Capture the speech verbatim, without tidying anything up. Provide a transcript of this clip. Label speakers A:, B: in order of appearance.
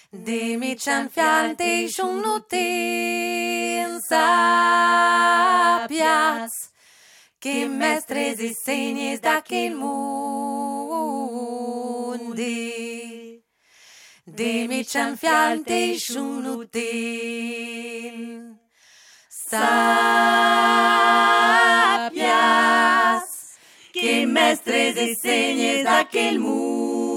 A: De mi cianfiante sciunutin sapias che mestres e segnes d'aquel mundi. De mi cianfiante sciunutin sapias che mestres e segnes d'aquel mundi.